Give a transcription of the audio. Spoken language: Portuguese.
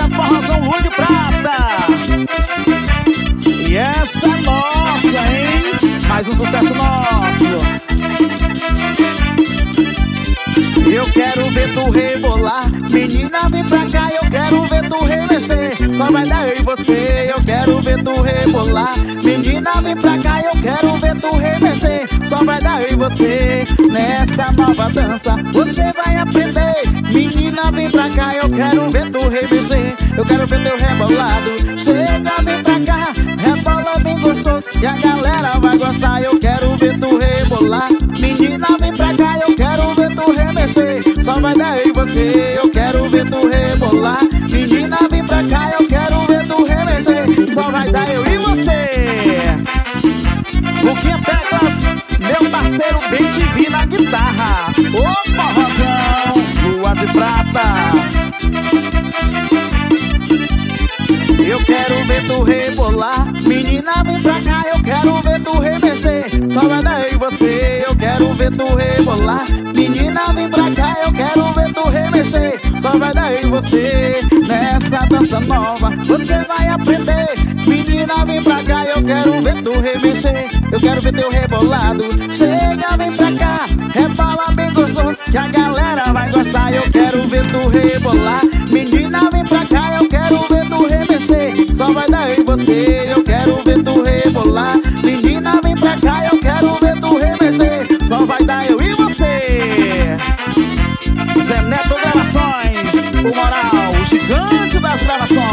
é forrozão Lua de Prata. E essa é nossa, hein? Mais um sucesso nosso. Eu quero ver tu rebolar, menina vem pra cá, eu quero ver tu remexer. Só vai dar eu e você, eu quero ver tu rebolar. Menina vem pra cá, eu quero ver tu remexer. Só vai dar eu e você, nessa nova dança você vai aprender. Menina vem pra cá, eu quero ver tu remexer. Eu quero ver teu rebolado, chega vem pra cá, rebola bem gostoso e a galera vai gostar. Eu quero ver tu rebolar, menina vem pra cá, eu quero ver tu remexer. Só vai dar eu e você, eu quero ver tu rebolar. Menina vem pra cá, eu quero ver tu remexer. Só vai dar eu e você. Luquinha Teclas, meu parceiro bem TV na guitarra. Ô forrozão, Lua de Prata. Eu quero ver tu rebolar, menina vem pra cá, eu quero ver tu remexer. Só vai dar eu e você, eu quero ver tu rebolar. Menina vem pra cá, eu quero ver tu remexer. Só vai dar eu e você, nessa dança nova você vai aprender. Menina vem pra cá, eu quero ver tu remexer. Eu quero ver teu rebolado, chega vem pra cá, rebola bem gostoso que a galera vai gostar. Eu quero ver tu rebolar, menina vem pra cá, eu quero ver tu remexer. Só vai dar eu e você, eu quero ver tu rebolar. Menina vem pra cá, eu quero ver tu remexer. Só vai dar eu e você. Zé Neto Gravações, o moral, o gigante das gravações.